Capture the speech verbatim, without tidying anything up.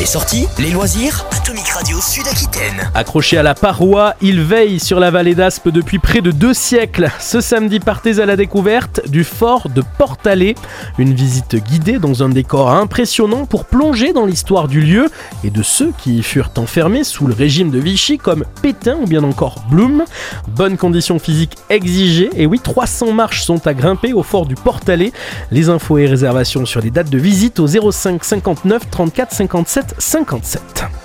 Les sorties, les loisirs, Atomic Radio Sud-Aquitaine. Accroché à la paroi, il veille sur la vallée d'Aspe depuis près de deux siècles. Ce samedi, partez à la découverte du fort de Portalet. Une visite guidée dans un décor impressionnant pour plonger dans l'histoire du lieu et de ceux qui y furent enfermés sous le régime de Vichy comme Pétain ou bien encore Blum. Bonnes conditions physiques exigées et oui, trois cents marches sont à grimper au fort du Portalet. Les infos et réservations sur les dates de visite au zéro cinq cinquante-neuf trente-quatre cinquante-sept cinquante-sept.